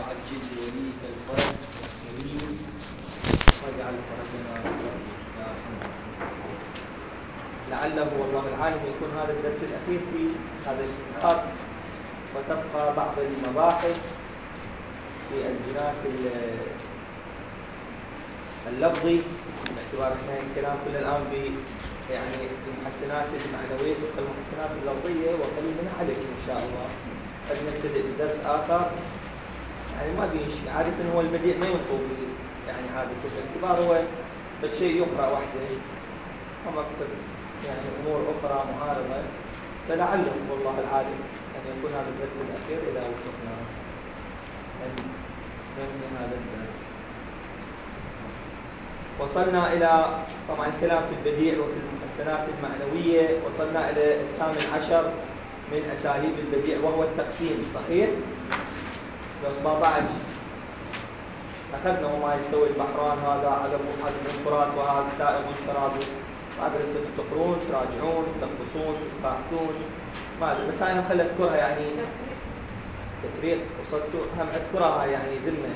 عجل وليك الفرج الكريم واجعل فرجنا يا رحمن. لعله والله العالم يكون هذا الدرس الأخير في هذا الكتاب، وتبقى بعض المباحث في الجناس اللفظي، باعتبار احنا الكلام كل الآن يعني المحسنات المعنوية والمحسنات اللفظية، وقليل من عليك إن شاء الله. قد نبتدئ بدرس آخر يعني ما بيمشي عادة، هو البديع ما ينطوي يعني عادة باعتبار هو بس شيء يقرأ وحده، وما يعني أمور أخرى معارضة، فلعله والله العالم أن يكون هذا الدرس الأخير إذا وفقنا من هذا الدرس. وصلنا إلى طبعا الكلام في البديع وفي المحسنات المعنوية، وصلنا إلى 18 من أساليب البديع وهو التقسيم، صحيح؟ لو 17 أخذنا وما يستوي البحران، هذا عذب الفرات وهذا سائغ شراب، ما أدري تقرون تراجعون تخلصون تباحثون ما أدري، بس أنا خلي أذكرها يعني تفريق وصدتوا هم أذكرها يعني ضمن.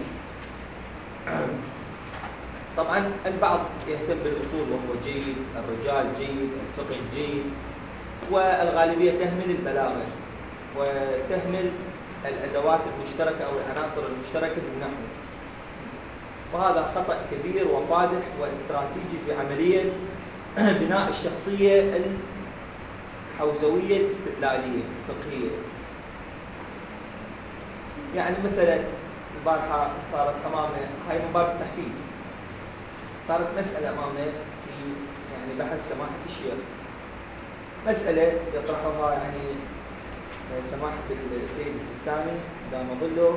طبعا البعض يهتم بالأصول وهو جيد، الرجال جيد، الفقه جيد، والغالبية تهمل البلاغة وتهمل الأدوات المشتركة أو العناصر المشتركة بالنحو، وهذا خطأ كبير وفادح واستراتيجي في عملية بناء الشخصية الحوزوية الاستدلالية الفقهية. يعني مثلا البارحة صارت أمامنا، هاي من باب التحفيز، صارت مسألة أمامنا في يعني بحث سماحة الشيخ، مسألة يطرحها يعني سماحة السيد السيستاني دام ظله،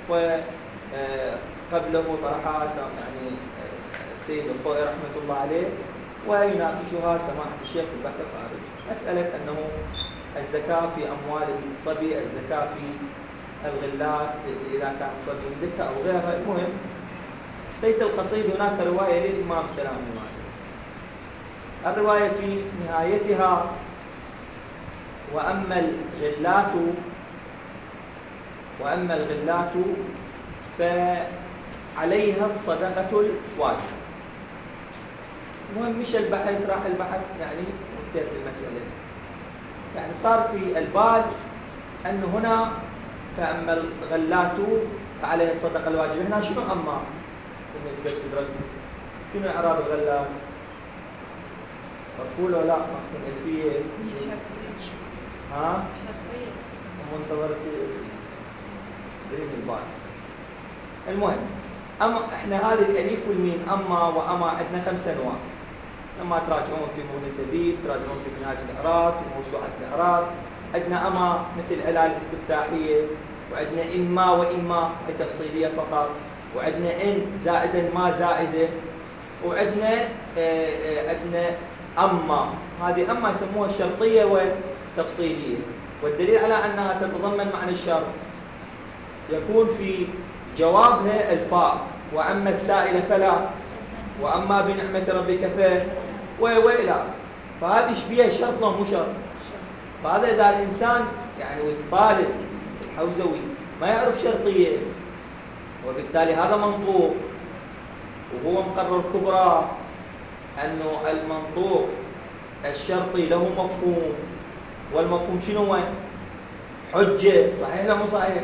وقبله طرحها يعني السيد الخوئي رحمة الله عليه، ويناقشها سماحة الشيخ في البحث الخارجي. مسألة أنه الزكاة في أموال الصبي، الزكاة في الغلات إذا كان الصبي ذكى أو غيرها. المهم بيت القصيد هناك رواية للإمام سلام المارس، الرواية في نهايتها: وأما الغلات فعليها الصدقة الواجبة. المهم مش البحث، راح البحث يعني وانتهت المسألة. يعني صار في البال أن هنا فأما الغلات فعليها الصدقة الواجبة. هنا شنو أما بالنسبة لدراستي؟ شنو إعراب الغلات؟ مرفوع ولا مفعول ألفية؟ ها؟ منتظرة رين البال. المهم احنا هذه الأليف والميم أما وأما عندنا 5 أنواع. لما تراجعون في مغني الدبيب، تراجعون في منهاج الإعراب، في موسوعة الإعراب، عندنا أما مثل ألا الاستفتاحية، وعندنا إما وإما التفصيلية فقط، وعندنا إن زائدا ما زائدة، وعندنا عندنا أما، هذه أما يسموها الشرطية والتفصيلية. والدليل على أنها تتضمن معنى الشرط يكون في جوابها الفاء، وأما السائل فلا، وأما بنعمة ربك وإلى. فهذه شبيهة شرط لو مو شرط. فهذا إذا الإنسان يعني والطالب الحوزوي ما يعرف شرطية، وبالتالي هذا منطوق، وهو مقرر كبرى أنه المنطوق الشرطي له مفهوم، والمفهوم شنو هو؟ حجة، صحيح لا مو صحيح؟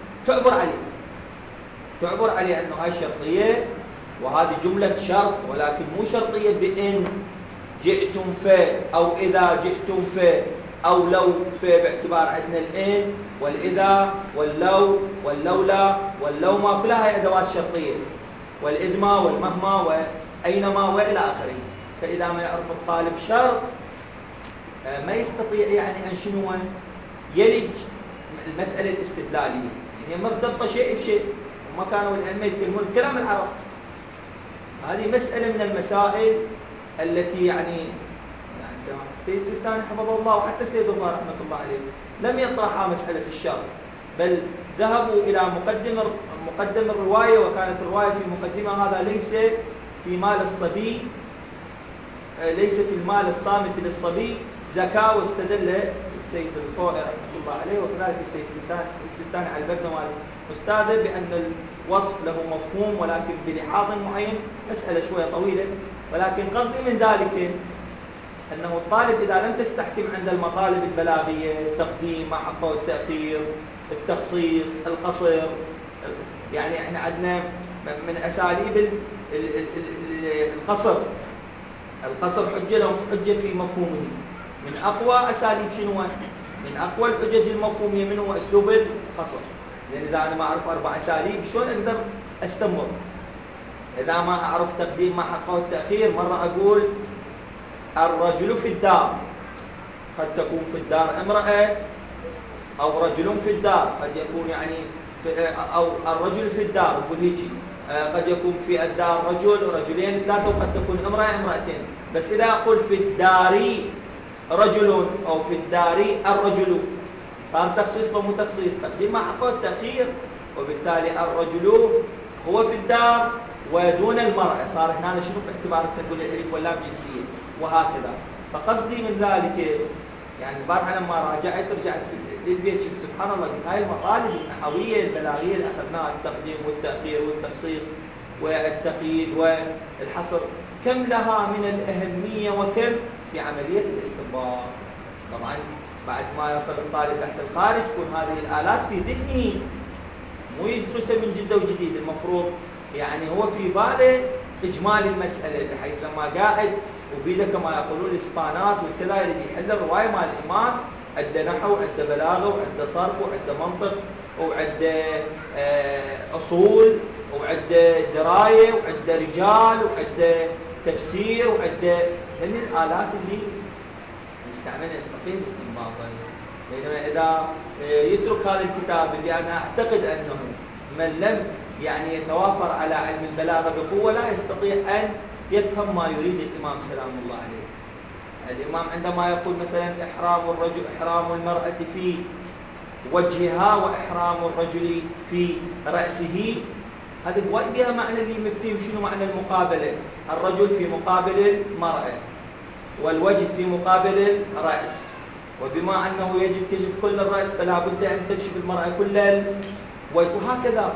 تعبر عليه أنه هاي شرطية وهذه جملة شرط، ولكن مو شرطية بإن جئتم أو إذا جئتم أو لو باعتبار عندنا الإن والإذا واللو واللولا واللوما، كلها هي أدوات شرطية، والإذما والمهما وأينما وإلى آخره. فإذا ما يعرف الطالب شرط ما يستطيع يعني أن شنو يلج المسألة الاستدلالية، يعني مرتبطة شيء بشيء، وما كانوا الأئمة يتكلمون كلام العرب. هذه مسألة من المسائل التي يعني السيد السيستاني حفظه الله وحتى السيد الخوئي رحمة الله عليه لم يطرحها مسألة الشرط، بل ذهبوا إلى مقدم الرواية، وكانت الرواية في المقدمة هذا ليس في مال الصبي، ليس في المال الصامت للصبي زكاة، واستدل السيد الخوئي رحمة الله عليه، وكذلك السيد السيستاني على البدنة مال أستاذه، بأن الوصف له مفهوم ولكن بلحاظ معين. مسألة شوية طويلة، ولكن قصدي من ذلك أنه الطالب إذا لم تستحكم عند المطالب البلاغية، التقديم مع حقه التأخير، التخصيص، القصر، يعني احنا عندنا من أساليب القصر حجة لو حجة في مفهومه. من أقوى أساليب شنو؟ من أقوى الحجج المفهومية منه هو أسلوب القصر. لأن إذا أنا ما أعرف 4 أساليب شلون أقدر أستمر؟ إذا ما أعرف تقديم ما حقه التأخير، مرة أقول الرجل في الدار، قد تكون في الدار امرأة، أو رجل في الدار قد يكون يعني أو الرجل في الدار يقول هيجي، قد يكون في الدار رجل، رجلين، 3، وقد تكون امرأة، امرأتين. بس إذا أقول في الدار رجل أو في الدار الرجل، صار تخصيص ومو تخصيص، تقديم ما حقه التأخير، وبالتالي الرجل هو في الدار ودون المرأة، صار هنا شنو باعتبار نقول الألف واللام جنسية، وهكذا. فقصدي من ذلك يعني البارحة لما رجعت للبيت، شوف سبحان الله بهاي المطالب النحوية البلاغية اللي أخذناها، التقديم والتأخير والتخصيص والتقييد والحصر، كم لها من الأهمية وكم في عملية الاستنباط. طبعا بعد ما يصل الطالب تحت الخارج تكون هذه الآلات في ذهنه، مو يدرسها من جدة وجديد. المفروض يعني هو في باله إجمال المسألة، بحيث لما قاعد وبيده كما يقولون الإسبانات والكذا اللي يحل الرواية مع الإمام، عنده نحو، عنده بلاغة، وعنده صرف، وعنده منطق، وعنده أصول، وعنده دراية، وعنده رجال، وعنده تفسير، وعنده من الآلات اللي نستعملها الفقيه باستنباطه. بينما إذا يترك هذا الكتاب اللي أنا أعتقد أنه من لم يعني يتوافر على علم البلاغة بقوة لا يستطيع أن يفهم ما يريد الإمام سلام الله عليه. الإمام عندما يقول مثلا إحرام المرأة في وجهها وإحرام الرجل في رأسه، هذه بها معنى اللي مفتين شنو معنى المقابلة. الرجل في مقابل المرأة، والوجه في مقابل الرأس، وبما أنه يجب كشف كل الرأس فلا بد أن تكشف المرأة كل الوجه، وهكذا.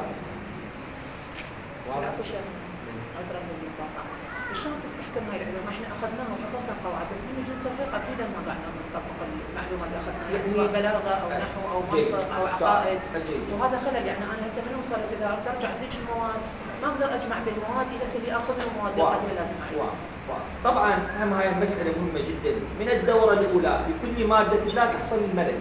شلون تستحكم هاي العلوم؟ احنا اخذناها وحفظنا قواعد، بس من وجود تطبيق اكيد ما قعدنا نطبق المعلومات اللي اخذناها، يعني سواء بلاغه او نحو او منطق او عقائد، وهذا خلل. يعني انا هسه من وصلت اذا اريد ارجع لذيك المواد ما اقدر اجمع بين موادي هسه اللي اخذ المواد القديمه لازم اعرف. طبعا هم هاي المساله مهمه جدا. من الدوره الاولى في كل ماده لا تحصل الملك،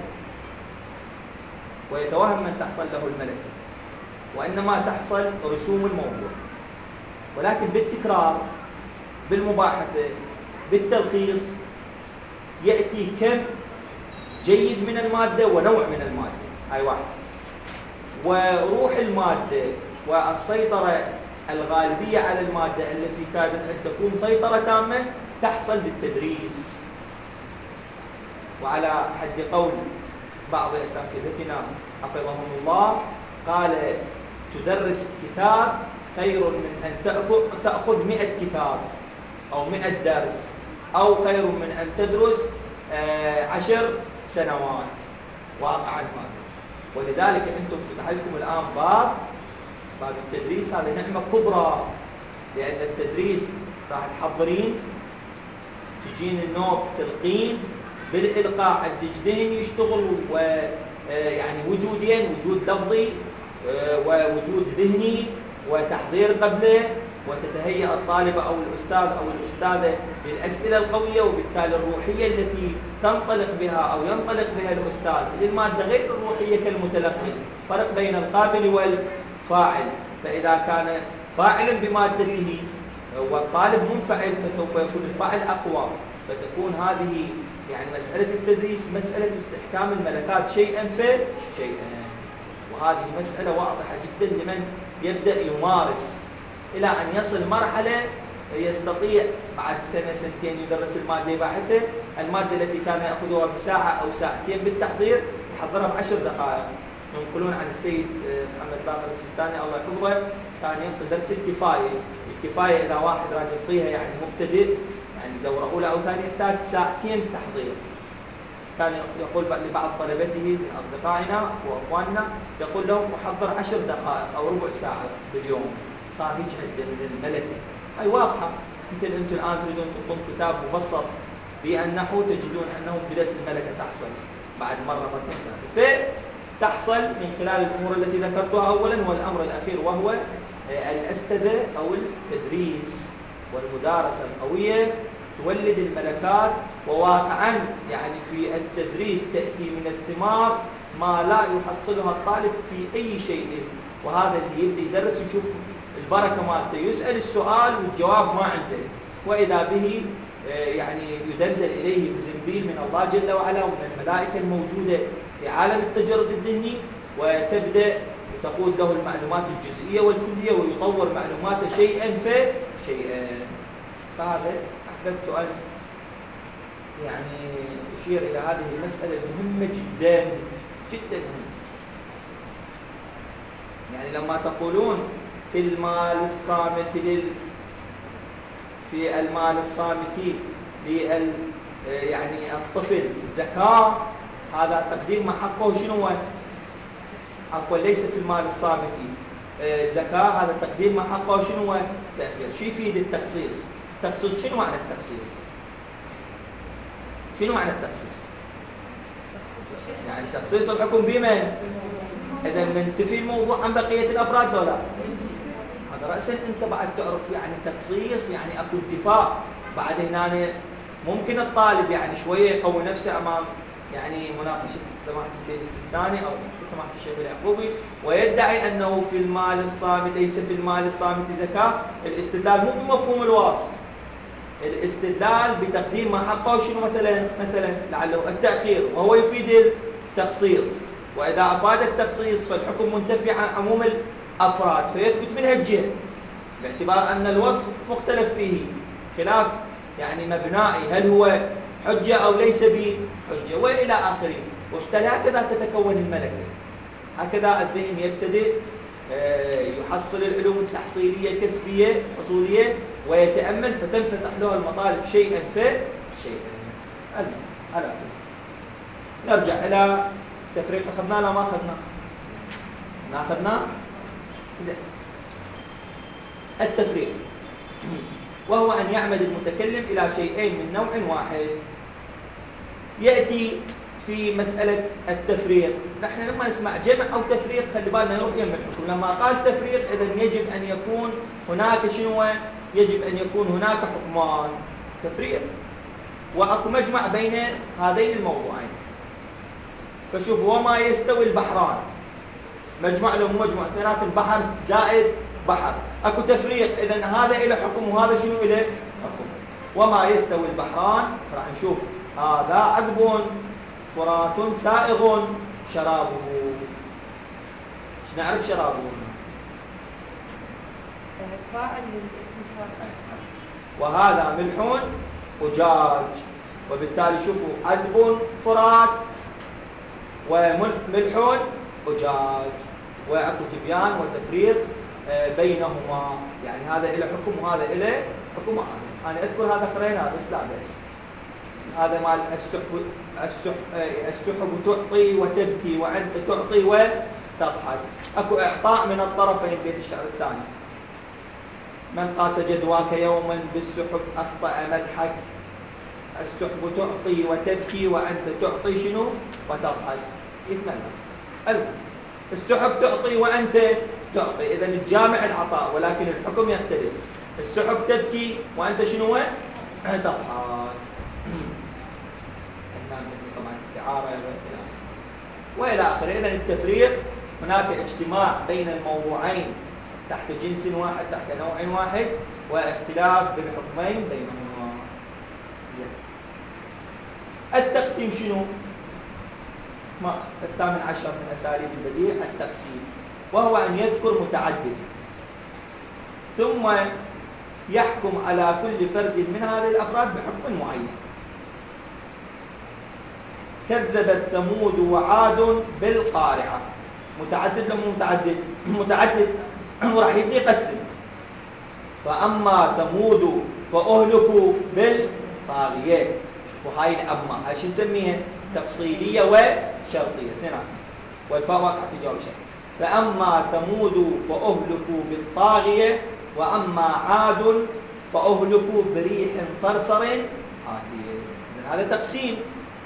ويتوهم من تحصل له الملك، وانما تحصل رسوم الموضوع. ولكن بالتكرار، بالمباحثة، بالتلخيص، يأتي كم جيد من المادة ونوع من المادة، هاي واحد. وروح المادة والسيطرة الغالبية على المادة التي كادت أن تكون سيطرة تامة تحصل بالتدريس. وعلى حد قول بعض أساتذتنا حفظهم الله، قال تدرس كتاب خير من أن تأخذ 100 كتاب أو 100 درس، أو خير من أن تدرس 10 سنوات. واقعا هذا. ولذلك أنتم فتح لكم الآن باب التدريس، هذه نعمة كبرى، لأن التدريس راح تحضرين، تجين النوب تلقين، بالإلقاء عند ذهن يشتغل، ويعني وجودين، وجود لفظي ووجود ذهني وتحضير قبله، وتتهيأ الطالبة أو الأستاذ أو الأستاذة بالأسئلة القوية، وبالتالي الروحية التي تنطلق بها أو ينطلق بها الأستاذ للمادة غير الروحية كالمتلقي. فرق بين القابل والفاعل، فإذا كان فاعلا بمادته والطالب منفعل فسوف يكون الفاعل أقوى، فتكون هذه يعني مسألة التدريس مسألة استحكام الملكات شيئا فشيئا. وهذه مسألة واضحة جدا لمن يبدأ يمارس، إلى أن يصل مرحلة يستطيع بعد سنة سنتين يدرس المادة باحثة. المادة التي كان يأخذها بساعة أو ساعتين بالتحضير يحضرها ب10 دقائق. ينقلون عن السيد محمد باقر السيستاني الله يحفظه، كان ينقل درس الكفاية إذا واحد راح يعطيها يعني مبتدئ، يعني دورة أولى أو ثانية، يحتاج 2 ساعتين تحضير. كان يقول لبعض طلبته من أصدقائنا وأخواننا، يقول لهم أحضر 10 دقائق أو ربع ساعة باليوم. صار يجهد الملكة. أي واضحة، مثل أنتم الآن تريدون تحطون كتاب مبسط بالنحو، تجدون أنه بدأت الملكة تحصل بعد مرة مرتين. فتحصل من خلال الأمور التي ذكرتها أولا، والأمر الأخير وهو الأستاذة أو التدريس والمدارسة القوية تولد الملكات. وواقعا يعني في التدريس تأتي من الثمار ما لا يحصلها الطالب في أي شيء. وهذا اللي يبدأ يدرس يشوف البركة مالته، يسأل السؤال والجواب ما عنده، وإذا به يعني يدلل إليه بزنبيل من الله جل وعلا ومن الملائكة الموجودة في عالم التجرد الذهني، وتبدأ تقود له المعلومات الجزئية والكلية، ويطور معلوماته شيئا فشيئا. فهذا أحببت أن يعني أشير إلى هذه المسألة المهمة جدا جدا مهمة. يعني لما تقولون في المال الصامت يعني الطفل زكاة، هذا تقديم ما حقه شنو؟ عفوا، ليس في المال الصامت زكاة، هذا تقديم ما حقه شنو؟ تأخير. شو يفيد التخصيص؟ التخصيص شنو معنى التخصيص؟ شنو معنى التخصيص؟ يعني تخصيص الحكم بمن؟ إذا منتفي الموضوع عن بقية الأفراد ولا؟ هذا رأسا أنت بعد تعرف يعني تخصيص يعني أكو انتفاء. بعد هنا ممكن الطالب يعني شوية يقوي نفسه أمام يعني مناقشة سماحة السيد السيستاني أو سماحة الشيخ اليعقوبي، ويدعي أنه في المال الصامت ليس في المال الصامت زكاة. الاستدلال مو بمفهوم الواصف، الاستدلال بتقديم ما حقه شنو؟ مثلا لعله التأخير، وهو يفيد التخصيص. وإذا أفاد التخصيص فالحكم منتفي عن عموم الأفراد، فيثبت منها الجهة، باعتبار أن الوصف مختلف فيه خلاف يعني مبنائي، هل هو حجة أو ليس بحجة، وإلى آخره. وبالتالي هكذا تتكون الملكة، هكذا الذهن يبتدئ يحصل العلوم التحصيلية الكسبية الحصولية، ويتأمل فتنفتح له المطالب شيئا فشيئا. نرجع إلى تفريق. أخذنا لا ما أخذنا؟ ما أخذنا؟ زين. التفريق وهو أن يعمد المتكلم إلى شيئين من نوع واحد. يأتي في مسألة التفريق، نحن لما نسمع جمع أو تفريق خلي بالنا نروح يم الحكم. لما قال تفريق إذن يجب أن يكون هناك شنو؟ يجب أن يكون هناك حكمان، تفريق، وأكو مجمع بين هذين الموضوعين. فشوفوا، وما يستوي البحران، مجمع له مجمع، اثنينات البحر زائد بحر، أكو تفريق، إذن هذا إلى حكم وهذا شنو إلى حكم. وما يستوي البحران راح نشوف هذا عذب فرات سائغ شرابه. ايش نعرف شرابه؟ فاعل للاسم فاعل. وهذا ملح أجاج. وبالتالي شوفوا عذب فرات وملح أجاج، وأكو تبيان وتفريق بينهما. يعني هذا إلى حكم وهذا إلى حكم. أنا أذكر هذا قرينا بس لا بأس. هذا مال السحب تعطي وتبكي وأنت تعطي وتضحك. أكو إعطاء من الطرفين بيت الشعر الثاني. من قاس جدواك يوما بالسحب أخطأ مدحك. السحب تعطي وتبكي وأنت تعطي شنو؟ وتضحك. يتمنى السحب تعطي وأنت تعطي، إذن الجامع العطاء، ولكن الحكم يختلف. السحب تبكي وأنت شنو؟ تضحك. طبعا استعارة وإلى آخره. إذن التفريق هناك اجتماع بين الموضوعين تحت جنس واحد، تحت نوع واحد، واختلاف بالحكمين بينهما. التقسيم شنو؟ الثامن عشر من أساليب البديع التقسيم، وهو أن يذكر متعدد ثم يحكم على كل فرد من هذه الأفراد بحكم معين. كذبت ثمود وعاد بالقارعة. متعدد لم متعدد وراح يبدي يقسم. فأما ثمود فأهلكوا بالطاغية. شوفوا هاي الأما، هاي شو نسميها؟ تفصيلية وشرطية اثنينات، والفاء واقع تجاوب شيء. فأما ثمود فأهلكوا بالطاغية وأما عاد فأهلكوا بريح صرصر عاتية. هذا تقسيم،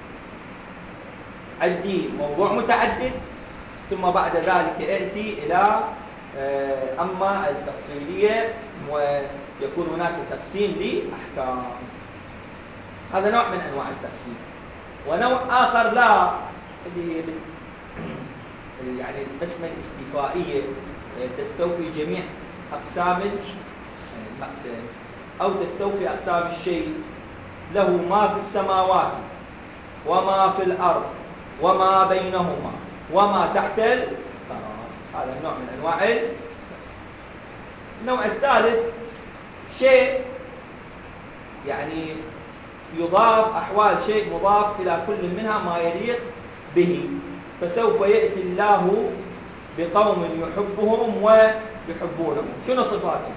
عندي موضوع متعدد، ثم بعد ذلك ائتي إلى أما التفصيلية ويكون هناك تقسيم لأحكام. هذا نوع من أنواع التقسيم. ونوع آخر لا، اللي يعني القسمة الاستيفائية تستوفي جميع أقسام المقسم، أو تستوفي أقسام الشيء، له ما في السماوات وما في الأرض وما بينهما وما تحت الثرى. هذا النوع من أنواع التقسيم. النوع الثالث شيء يعني يضاف، أحوال شيء مضاف إلى كل منها ما يليق به. فسوف يأتي الله بقوم يحبهم ويحبونه. شنو صفاته؟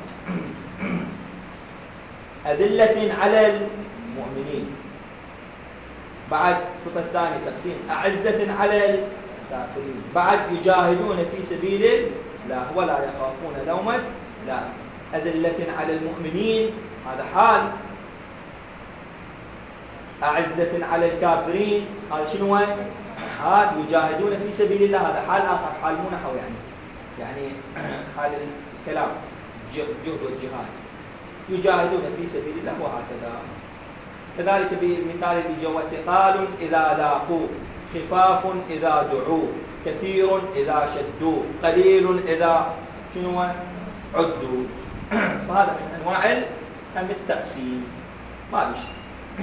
أذلة على المؤمنين. بعد صفة ثانية تقسيم، أعزة على الكافرين. بعد يجاهدون في سبيل الله ولا يخافون لومة لائم. أذلة على المؤمنين هذا حال، أعزة على الكافرين هذا شنو؟ حال. يجاهدون في سبيل الله هذا حال آخر، حال مو نحو يعني حال الكلام، الجهد والجهاد. يجاهدون في سبيل الله وهكذا. كذلك بمثال اللي جوا، ثقال إذا لاقوا، خفاف إذا دعوا، كثير إذا شدوا، قليل إذا شنو عدوا. فهذا من أنواع التقسيم. ما بيش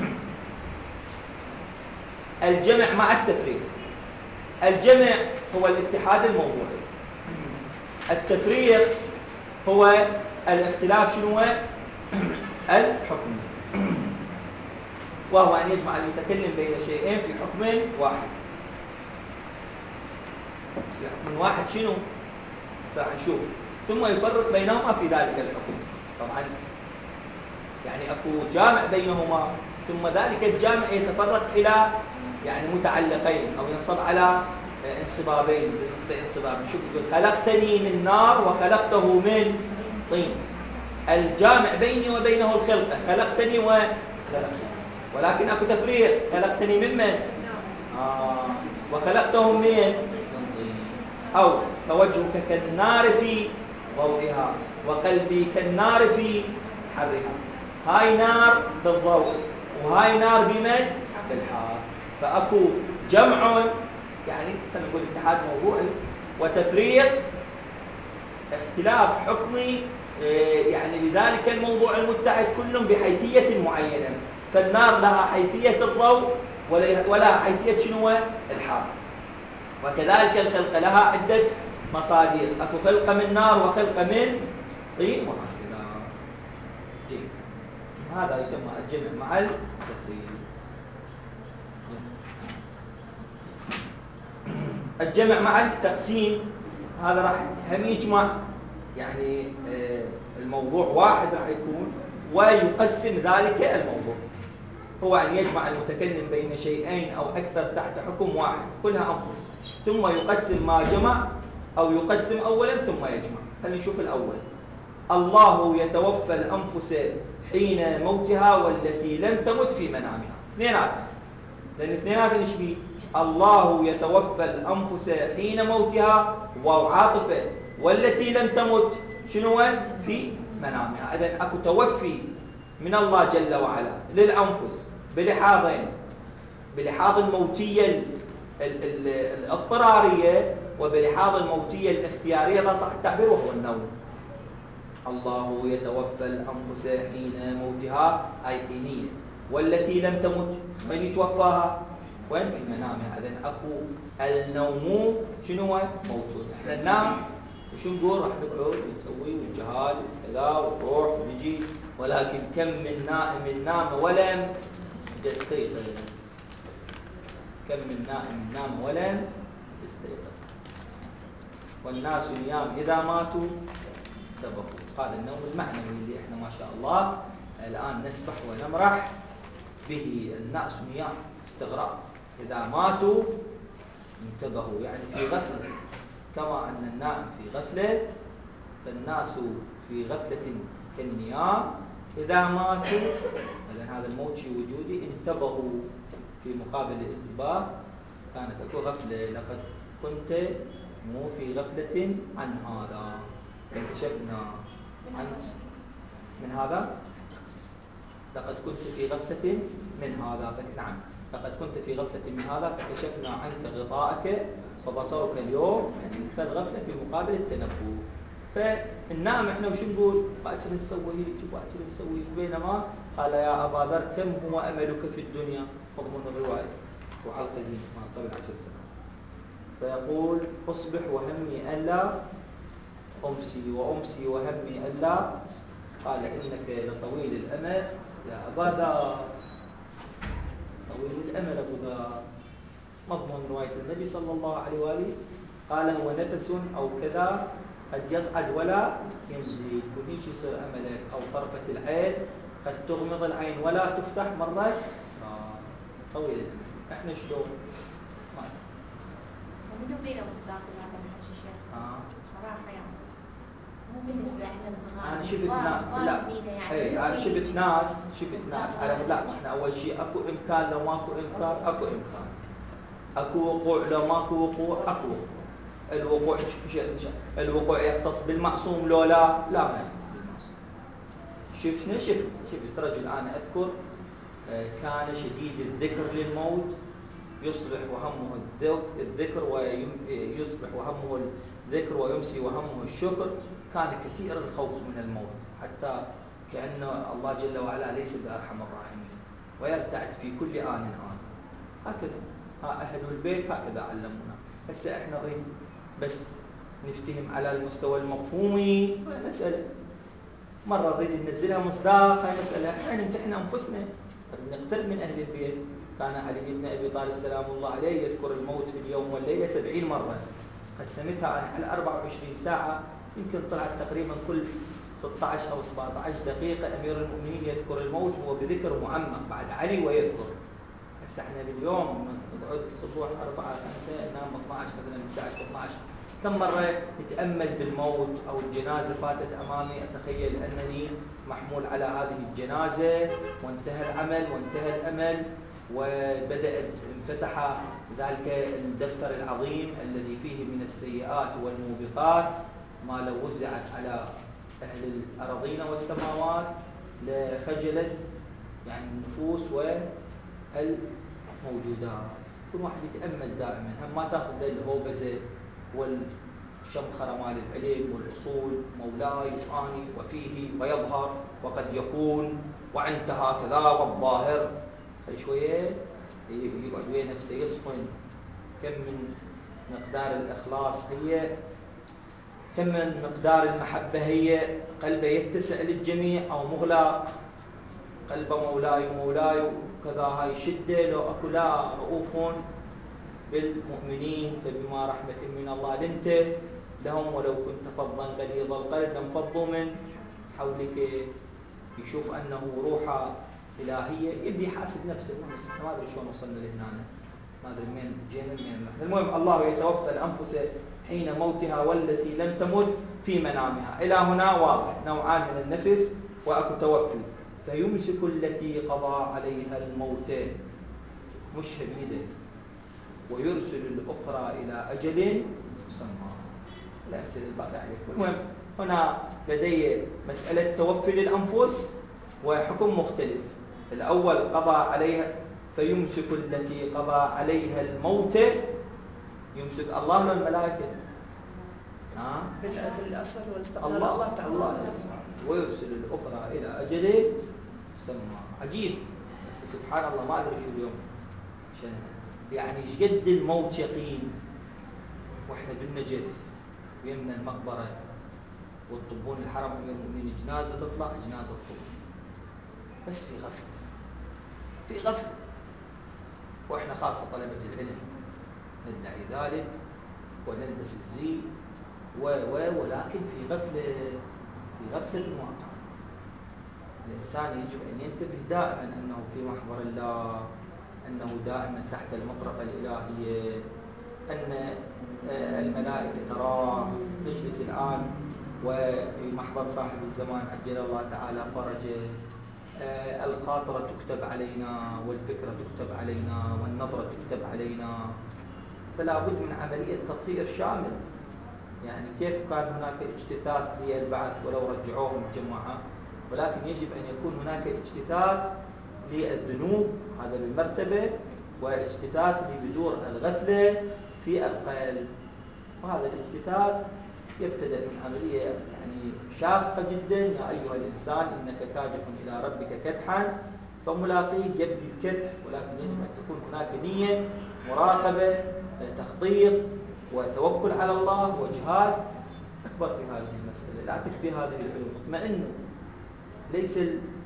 الجمع مع التفريق. الجمع هو الاتحاد الموضوعي، التفريق هو الاختلاف شنو الحكم، وهو أن يجمع المتكلم بين شيئين في حكم واحد. في حكم واحد شنو؟ سنشوف. ثم يفرق بينهما في ذلك الحكم. طبعا يعني أكو جامع بينهما، ثم ذلك الجامع يتفرق إلى يعني متعلقين أو ينصب على انصبابين بانصباب. شوف، خلقتني من نار وخلقته من طين. الجامع بيني وبينه الخلقة، خلقتني وخلقته. ولكن أكو تفريق، خلقتني من وخلقته من طين. أو فوجهك كالنار في ضوئها وقلبي كالنار في حرها. هاي نار بالضوء وهاي نار بمن؟ بالحار. فأكو جمع يعني خلينا نقول اتحاد موضوعي، وتفريق اختلاف حكمي يعني لذلك الموضوع المتحد كل بحيثية معينة. فالنار لها حيثية الضوء ولها حيثية شنو الحار. وكذلك الخلقة لها عدة مصادر، أكو خلقة من نار وخلقة من طين وهكذا. جيد. هذا يسمى الجمع مع التفريق. الجمع مع التقسيم هذا راح هم يجمع يعني الموضوع واحد راح يكون، ويقسم ذلك الموضوع. هو أن يجمع المتكلم بين شيئين أو أكثر تحت حكم واحد، كلها أنفس، ثم يقسم ما جمع، أو يقسم أولا ثم يجمع. خلينا نشوف الأول. الله يتوفى الأنفس حين موتها والتي لم تمت في منامها. اثنينات، لأن اثنينات نشبه. الله يتوفى الأنفس حين موتها وعاطفة، والتي لم تمت شنو في منامها. إذن أكو توفي من الله جل وعلا للأنفس بلحاظين، بلحاظ الموتية الاضطرارية وبلحاظ الموتية الاختيارية، لا صح التعبير، وهو النوم. الله يتوفى الأنفس حين موتها أي حينية، والتي لم تمت من يتوفاها وين في منامها. إذن أكو النوم شنو موتون. احنا ننام وشو نقول؟ راح نقعد ونسوي والجهال وكذا ونروح ونجي، ولكن كم من نائم نام ولم يستيقظ. كم من نائم نام ولم يستيقظ. والناس نيام إذا ماتوا تبقوا. هذا النوم المعنوي اللي احنا ما شاء الله الآن نسبح ونمرح به. الناس نيام استغراق، إذا ماتوا انتبهوا، يعني في غفلة، كما أن النائم في غفلة فالناس في غفلة كالنيام إذا ماتوا، لأن هذا الموت شيء وجودي، انتبهوا. في مقابل الانتباه كانت أكو غفلة، لقد كنت مو في غفلة عن هذا، اكتشفنا من هذا، لقد كنت في غفلة من هذا، نعم، لقد كنت في غفلة من هذا فكشفنا عنك غطاءك فبصرك اليوم، يعني فالغفلة في مقابل التنبه. فالنائم احنا وش نقول؟ باكر نسوي هيك وباكر نسوي هيك، بينما قال يا أبا ذر كم هو أملك في الدنيا، مضمون الرواية وحلقة زين ما قبل 10 سنوات. فيقول أصبح وهمي ألا أمسي وأمسي وهمي ألا، قال إنك لطويل الأمل يا أبا ذر، طويل الأمل أبو ذر، مضمون رواية النبي صلى الله عليه وآله. قال هو نفس أو كذا قد يصعد ولا ينزل، وهيك يصير أملك، أو طرفة العين قد تغمض العين ولا تفتح مرة، طويل الأمل. احنا شلون؟ ما ومنو بينا مصداق هذا الحكي شيخ؟ صراحة يعني مو بالنسبة لنا صغار. أنا شفت أنا شفت ناس على لا، احنا أول شيء أكو إمكان لو ماكو إنكار، أكو إمكان، أكو وقوع لو ماكو وقوع، أكو الوقوع. الوقوع يختص بالمعصوم لو لا ما يختص بالمعصوم. شفت رجل أنا أذكر كان شديد الذكر للموت، يصبح وهمه الذكر ويصبح وهمه الذكر ويمسي وهمه الشكر، كان كثير الخوف من الموت، حتى كأن الله جل وعلا ليس بأرحم الراحمين، ويرتعد في كل آن. هكذا أهل البيت هكذا علمونا. هسه احنا نريد بس نفتهم على المستوى المفهومي مسألة، مرة نريد ننزلها مصداق، هاي مسألة احنا نمتحن أنفسنا، نقترب من أهل البيت. كان علي بن أبي طالب سلام الله عليه يذكر الموت في اليوم والليلة 70 مرة، قسمتها أنا على 24 ساعة، يمكن طلعت تقريبا كل 16 أو 17 دقيقة أمير المؤمنين يذكر الموت، هو بذكر معمق بعد علي ويذكر. هسه احنا باليوم نقعد الصبح 4 5 ننام 12 مثلا 11 12، كم مرة نتأمل بالموت أو الجنازة فاتت أمامي، أتخيل أنني محمول على هذه الجنازة وانتهى العمل وانتهى الأمل، انفتح ذلك الدفتر العظيم الذي فيه من السيئات والموبقات ما لو وزعت على أهل الأرضين والسماوات لخجلت يعني النفوس والموجودات. كل واحد يتأمل دائما، هم ما تأخذ الهوبزة والشمخرة مال العلم والأصول، مولاي وآني وفيه ويظهر وقد يكون وانتهى كذا والظاهر، شوية يقعد ويا نفسه يصفن. كم من مقدار الإخلاص هي، كم من مقدار المحبة هي، قلبه يتسع للجميع أو مغلق، قلب مولاي وكذا، هاي شدة لو أكو لا رؤوف بالمؤمنين فبما رحمة من الله لنت لهم ولو كنت فظا غليظ القلب لانفضوا من حولك. يشوف أنه روح إلهية، يبدي يحاسب نفسه، ما أدري شلون وصلنا لهنا، ما أدري من جينا من. المهم الله يتوفى الأنفس حين موتها والتي لم تمت في منامها. إلى هنا واضح نوعان من النفس وأكو توفي. فيمسك التي قضى عليها الموت، مش بيده، ويرسل الأخرى إلى أجل مسمى. لا يمثل الباقي عليكم. المهم هنا لدي مسألة توفي للأنفس وحكم مختلف. الأول قضى عليها، فيمسك التي قضى عليها الموت، يمسك الله ولا الملائكة؟ بالأصل والاستقلال الله تعالى. ويرسل الأخرى إلى أجل مسمى. عجيب، بس سبحان الله ما أدري شو اليوم يعني ايش قد الموت يقين، واحنا بالنجف ويمنا المقبرة والطبون الحرم أمير المؤمنين، جنازة تطلع جنازة تطلع، بس في غفلة واحنا خاصة طلبة العلم ندعي ذلك ونلبس الزي ولكن في غفلة الواقع. الإنسان يجب أن ينتبه دائما أنه في محضر الله، أنه دائما تحت المطرقة الإلهية، أن الملائكة تراه، نجلس الآن وفي محضر صاحب الزمان عجل الله تعالى فرجه، الخاطرة تكتب علينا والفكرة تكتب علينا والنظرة تكتب علينا، فلا بد من عملية تطهير شامل. يعني كيف كان هناك اجتثاث للبعث ولو رجعوهم الجماعة، ولكن يجب أن يكون هناك اجتثاث للذنوب هذا بالمرتبة، واجتثاث لبذور الغفلة في القلب. وهذا الاجتثاث يبتدأ من عملية يعني شاقة جدا. يا أيها الإنسان إنك كادح إلى ربك كدحا فملاقيه، يبدي الكدح، ولكن يجب أن تكون هناك نية، مراقبة، تخطيط وتوكل على الله وجهاد أكبر في هذه المسألة. لا تكفي هذه العلوم، اطمئنوا. ليس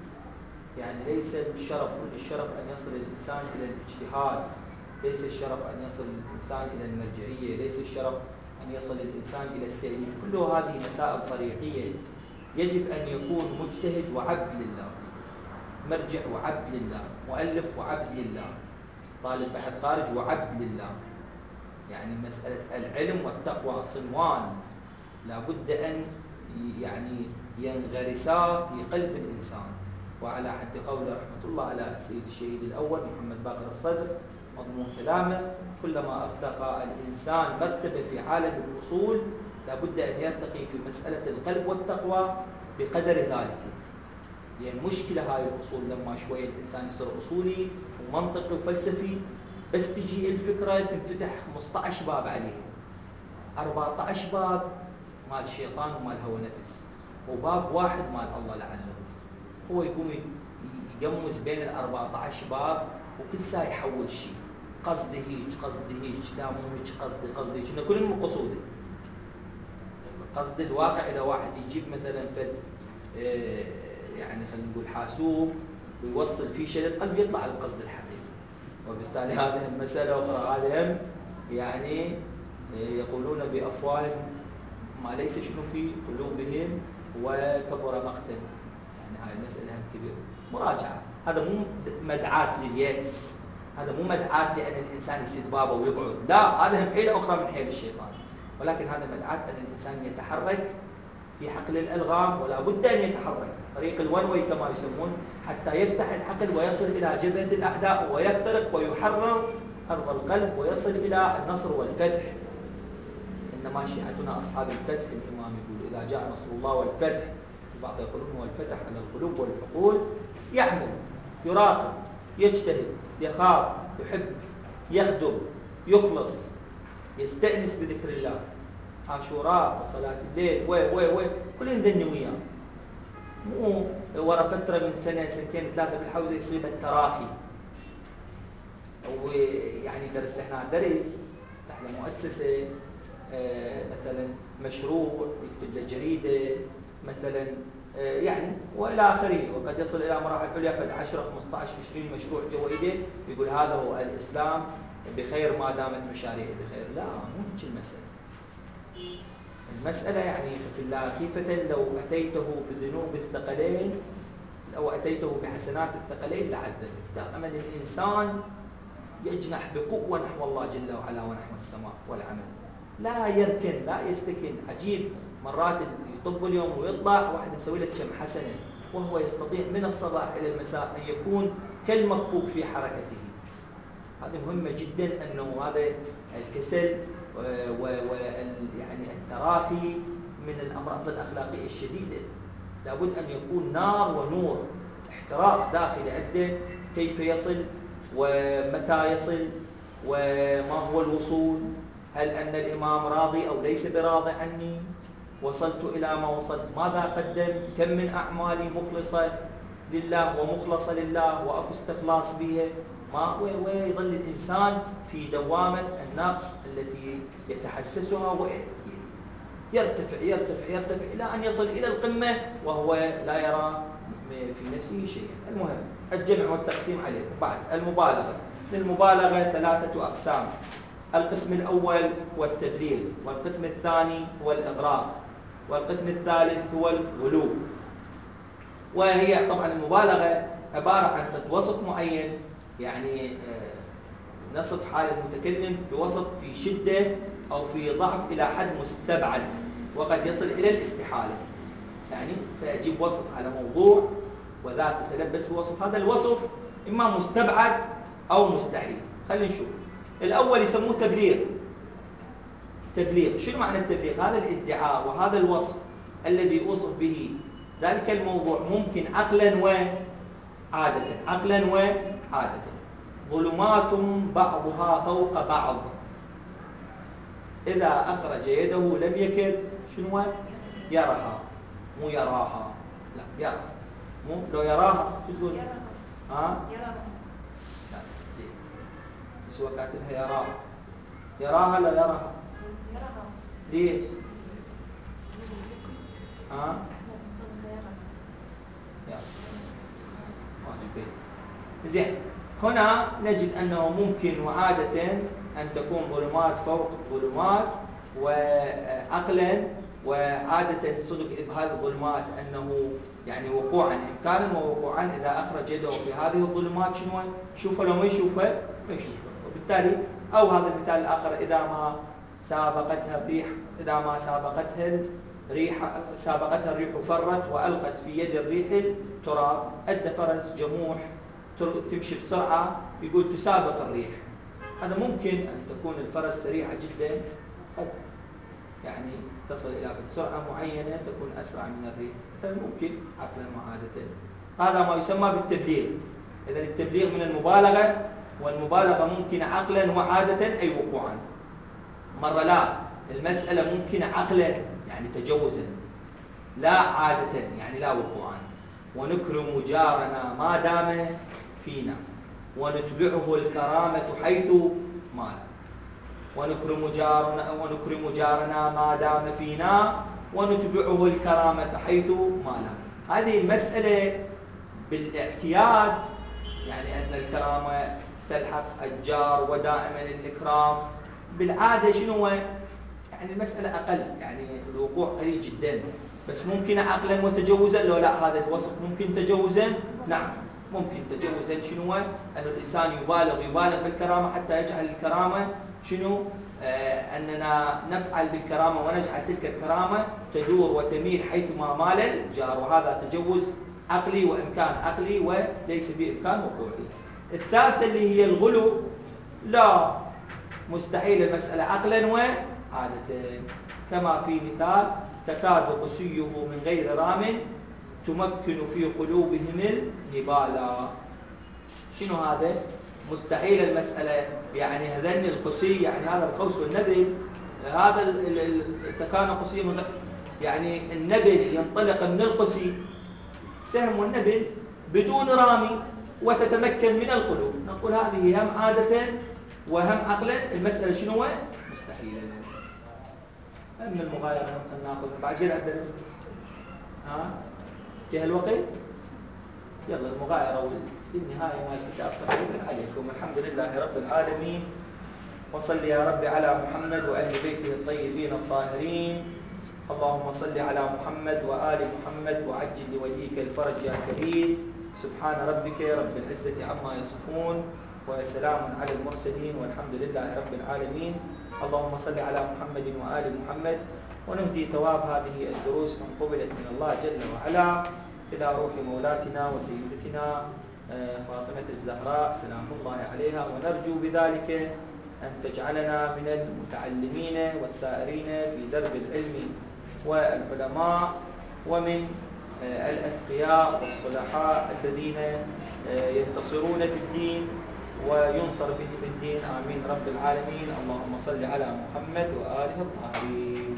الشرف أن يصل الإنسان إلى الاجتهاد، ليس الشرف أن يصل الإنسان إلى المرجعية، ليس الشرف أن يصل الإنسان إلى التأليف. كل هذه مسائل طريقية. يجب أن يكون مجتهد وعبد لله، مرجع وعبد لله، مؤلف وعبد لله، طالب بحث خارج وعبد لله. يعني مسألة العلم والتقوى صنوان لا بد أن يعني ينغرسا في قلب الإنسان. وعلى حد قول رحمة الله على السيد الشهيد الأول محمد باقر الصدر مضمون كلامه: كلما ارتقى الإنسان مرتبة في عالم الأصول لا بد أن يرتقي في مسألة القلب والتقوى بقدر ذلك. يعني مشكلة هاي الأصول لما شوية الإنسان يصير أصولي ومنطقي وفلسفي، بس تجي الفكرة تنفتح 15 باب عليه، 14 باب مال الشيطان ومال هوى نفس، وباب واحد مال الله لعله. هو يقوم يقمص بين 14 باب، وكل ساعة يحول شيء، قصدي هيك، لا مو هيك، قصدي هيك، إنه كل مو قصوده. قصد الواقع إلى واحد يجيب مثلا فد يعني خلينا نقول حاسوب ويوصل فيه شيء للقلب يطلع القصد الحقيقي. وبالتالي هذه مسألة أخرى. هذا يعني يقولون بأفواههم ما ليس شنو في قلوبهم وكبر مقتا. يعني هاي المسألة هم كبيرة. مراجعة. هذا مو مدعاة لليأس، هذا مو مدعاة لأن الإنسان يسد بابه ويقعد، لا، هذا هم حيلة أخرى من حيل الشيطان. ولكن هذا مدعاة أن الإنسان يتحرك في حقل الألغام، ولا بد أن يتحرك طريق الونوي كما يسمون، حتى يفتح الحقل ويصل إلى جبهة الأعداء ويخترق ويحرر أرض القلب ويصل إلى النصر والفتح. إنما شيعتنا أصحاب الفتح. الإمام يقول: إذا جاء نصر الله والفتح، البعض يقولون هو الفتح على القلوب والعقول. يعمل، يراقب، يجتهد، يخاف، يحب، يخدم، يخلص، يستأنس بذكر الله، عاشوراء وصلاة الليل كلهم ذني وياه. مو ورا فترة من سنة سنتين ثلاثة بالحوزة يصيب التراخي. ويعني درس لحنا درس تحت مؤسسة مثلا مشروع يكتب له جريدة مثلا يعني وإلى آخره، وقد يصل إلى مراحل عليا قد 10 15 20 مشروع جوا إيده، يقول هذا هو الإسلام بخير ما دامت مشاريعه بخير. لا، مو هيك المسألة يعني في الله خيفة لو أتيته بذنوب الثقلين أو أتيته بحسنات الثقلين لعذبك. دائما الإنسان يجنح بقوة نحو الله جل وعلا ونحو السماء والعمل، لا يركن، لا يستكن. عجيب مرات يطب اليوم ويطلع واحد مسوي لك كم حسنة، وهو يستطيع من الصباح إلى المساء أن يكون كالمكوك في حركته. هذه مهمة جدا، أنه هذا الكسل يعني التراخي من الأمراض الأخلاقية الشديدة. لابد أن يكون نار ونور، احتراق داخلي عنده، كيف يصل ومتى يصل وما هو الوصول، هل أن الإمام راضي أو ليس براضي عني، وصلت إلى ما وصلت، ماذا قدم، كم من أعمالي مخلصة لله ومخلصة لله وأكو استخلاص بها، ما ويظل الإنسان في دوامة النقص التي يتحسسها ويرتفع يرتفع يرتفع إلى أن يصل إلى القمة وهو لا يرى في نفسه شيئا. المهم الجمع والتقسيم عليه. بعد المبالغة، للمبالغة 3 أقسام: القسم الأول هو التدليل، والقسم الثاني هو الإغراق، والقسم الثالث هو الغلو. وهي طبعا المبالغة عبارة عن وصف معين يعني نصف حال المتكلم بوصف في شدة أو في ضعف إلى حد مستبعد وقد يصل إلى الاستحالة. يعني فأجيب وصف على موضوع وذاك تتلبس بوصف، هذا الوصف إما مستبعد أو مستحيل. خلينا نشوف. الأول يسموه تبليغ. تبليغ، شنو معنى التبليغ؟ هذا الادعاء وهذا الوصف الذي أوصف به ذلك الموضوع ممكن عقلا وعادة. عقلا وعادة. ظلمات بعضها فوق بعض إذا أخرج يده لم يكد شنو يراها، مو يراها، لا يراها، مو لو يراها تقول ها يراها لا سوى كاتبها يراها. يراها لا يراها؟ يراها. ليش؟ ها زين. هنا نجد أنه ممكن وعادة أن تكون ظلمات فوق ظلمات، وعقلا وعادة صدق هذه الظلمات أنه يعني وقوعا إمكانا ووقوعا إذا أخرج يده في هذه الظلمات شنو شوفه لو ما يشوفه ما يشوفه. وبالتالي أو هذا المثال الآخر إذا ما سابقتها الريح، إذا ما سابقتها الريح فرت وألقت في يد الريح التراب. أدى فرس جموح تمشي بسرعة يقول تسابق الريح. هذا ممكن أن تكون الفرس سريعة جدا، قد يعني تصل إلى سرعة معينة تكون أسرع من الريح، فممكن عقلا وعادة. هذا ما يسمى بالتبليغ. إذا التبليغ من المبالغة، والمبالغة ممكن عقلا وعادة أي وقوعا. مرة لا، المسألة ممكن عقلا يعني تجوزا، لا عادة يعني لا وقوعا. ونكرم جارنا ما دام فينا ونتبعه الكرامة حيث مال. ونكرم جارنا ما دام فينا ونتبعه الكرامة حيث مال. هذه المسألة بالاعتياد، يعني أن الكرامة تلحق الجار ودائما الإكرام بالعادة شنو يعني المسألة أقل، يعني الوقوع قليل جدا. بس ممكن عقلا وتجوزا لو لا، هذا الوصف ممكن تجوزا. نعم ممكن تجوزا. شنو أن الإنسان يبالغ بالكرامة حتى يجعل الكرامة شنو أننا نفعل بالكرامة ونجعل تلك الكرامة تدور وتميل حيثما مال الجار، وهذا تجوز عقلي وإمكان عقلي وليس بإمكان وقوعي. الثالثة اللي هي الغلو، لا مستحيل المسألة عقلا وعادة، كما في مثال تكاد قسيه من غير رام تمكن في قلوبهم النبالا. شنو هذا؟ مستحيل المسألة، يعني هذين القسي يعني هذا القوس والنبل، هذا التكاد قسيه من غير، يعني النبل ينطلق من القسي سهم والنبل بدون رامي وتتمكن من القلوب. نقول هذه هم عادة وهم عقلا المسألة شنو مستحيلة. أما المغايرة ممكن ناخذ بعد كده عندنا درس جه الوقت. يلا المغايرة والنهاية مال الكتاب تقريبا عليكم. الحمد لله رب العالمين، وصل يا رب على محمد وأهل بيته الطيبين الطاهرين. اللهم صل على محمد وآل محمد وعجل لوليك الفرج يا كريم. سبحان ربك رب العزة عما يصفون وسلام على المرسلين والحمد لله رب العالمين. اللهم صل على محمد وآل محمد. ونهدي ثواب هذه الدروس من قبلت من الله جل وعلا إلى روح مولاتنا وسيدتنا فاطمة الزهراء سلام الله عليها، ونرجو بذلك أن تجعلنا من المتعلمين والسائرين في درب العلم والعلماء، ومن الأتقياء والصلحاء الذين ينتصرون في الدين وينصر بهم الدين. آمين رب العالمين. اللهم صل على محمد وآله الطاهرين.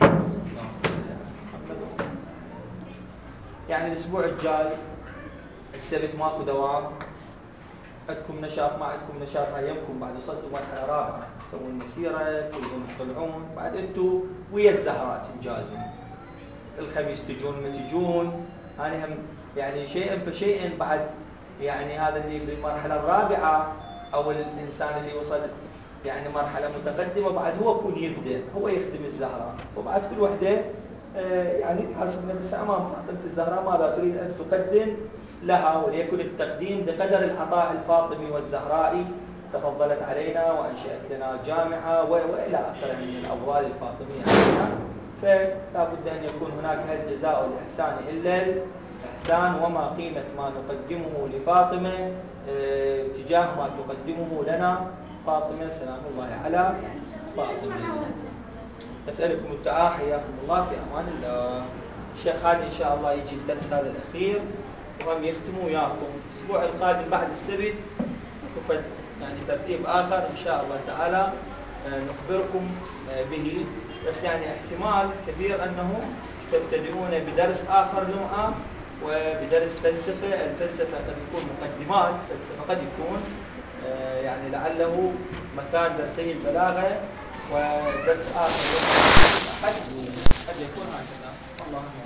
يعني الأسبوع الجاي السبت ماكو دوام، عندكم نشاط ما عندكم نشاط، أيامكم بعد وصلتوا مرحلة رابعة تسوون مسيرة كلهم تطلعون، بعد أنتوا ويا الزهرات تنجازون. الخميس تجون ما تجون، أنا هم يعني شيئا فشيئا بعد، يعني هذا اللي بالمرحلة الرابعة أو الإنسان اللي وصل يعني مرحلة متقدمة بعد هو يكون يبدأ هو يخدم الزهرة، وبعد كل وحدة يعني تحاسب نفسها أمام فاطمة الزهراء ماذا تريد أن تقدم لها، وليكن التقديم بقدر العطاء الفاطمي والزهرائي. تفضلت علينا وأنشأت لنا جامعة وإلى آخره من الأفضال الفاطمية علينا، فلا بد أن يكون هناك هل جزاء الإحسان إلا الإحسان، وما قيمة ما نقدمه لفاطمة تجاه ما تقدمه لنا فاطمة سلام الله على فاطمة. أسألكم الدعاء، حياكم الله، في أمان الله. الشيخ هذا إن شاء الله يجي الدرس هذا الأخير وهم يختموا وياكم. الأسبوع القادم بعد السبت يعني ترتيب آخر إن شاء الله تعالى نخبركم به، بس يعني احتمال كبير أنه تبتدئون بدرس آخر نوعا وبدرس فلسفة. الفلسفة قد يكون مقدمات فلسفة، قد يكون يعني لعله مكان درسي البلاغة ودرس آخر قد يكون هكذا. الله